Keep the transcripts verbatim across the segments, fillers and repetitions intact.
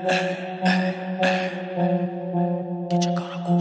Gece karakol.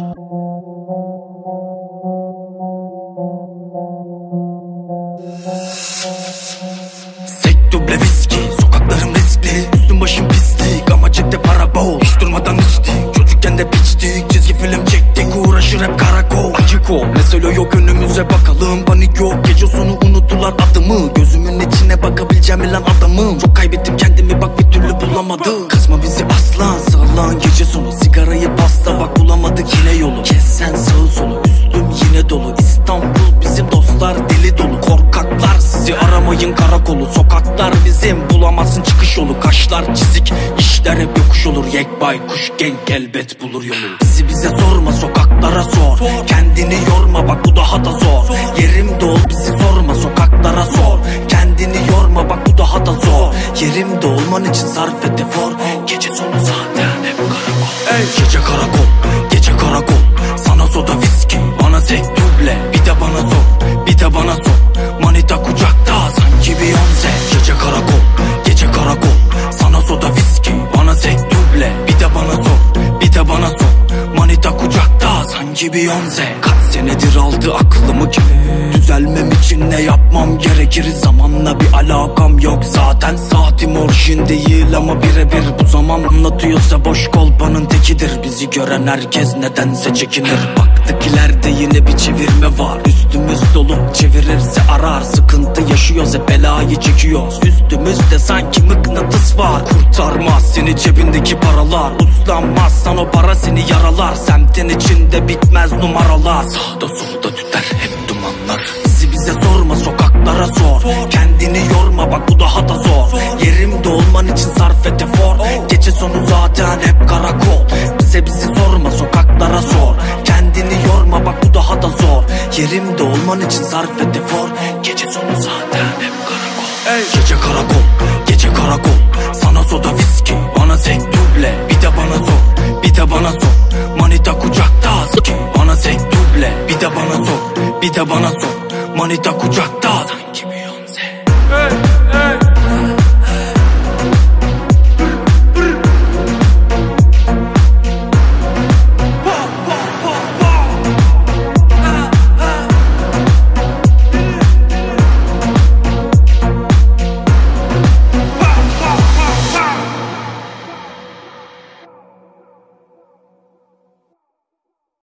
Sek duble viski, sokaklarım riskli, üstüm başım pislik ama cepte para bol. Hiç durmadan içtik, çocukken de piçtik, çizgi film çektik, uğraşır hep karakol. Acık ol, mesele yok önümüze bakalım, panik yok, gece sonu unuttular adımı. Gözümün içine bakabileceğim lan adamım. Çok kaybettim kendimi bak bir türlü bulamadım. Kızma bizi aslan, sağlan gece sonu, sigarayı pasta bak bulamadık yine yolu. Kes sen sağı solu, üstüm yine dolu, İstanbul bizim dostlar deli dolu. Korkaklar sizi aramayın karakolu, sokaklar bizim bulamazsın çıkış yolu. Kaşlar çizik, işler hep yokuş olur, yek baykuş genk elbet bulur yolu. Bizi bize sorma, sokaklara sor, kendini yorma bak bu daha da zor. Yerimde ol bizi sorma, sokaklara sor, kendini yorma bak bu daha da zor. Yerimde olman için sarf et efor, gece sonu zaten hep karakol. Ey gece karakol, gece karakol, sana soda viski, bana tek duble. Bir de bana sor, bir de bana sor, manita kucakta sanki Beyoncé. Gece karakol, gece karakol, sana soda viski, bana tek duble. Bir de bana sor, bir de bana sor, manita kucakta sanki Beyoncé. Kaç senedir aldı aklımı ki düzelmem için ne yapmam gerekir. Zamanla bir alakam yok zaten, saatim orijin değil ama birebir. Bu zaman anlatıyorsa boş kolpanın tekidir. Bizi gören herkes nedense çekinir. Baktık ileride yine bir çevirme var, üstümüz dolu, çevirirse arar. Sıkıntı yaşıyoruz hep belayı çekiyoruz, üstümüzde sanki mıknatıs var. Kurtarmaz seni cebindeki paralar, uslanmazsan o para seni yaralar. Semtin içinde bitmez numaralar, sağda solda tüter hep dumanlar. Bizi bize sorma, sokaklara sor, kendini yorma bak bu daha da zor. Yerimde olman için sarf et efor, gece sonu zaten hep karakol. Bize bizi sorma, sokaklara sor, kendini yorma bak bu daha da zor. Yerimde olman için sarf et efor, gece sonu zaten hep karakol. Ey gece karakol, gece karakol, sana soda viski, bana tek duble. Bir de bana sor, bir de bana sor, manita kucakta sanki. Bana tek duble, bir de bana sor, bir de bana sor, manita kucakta sanki.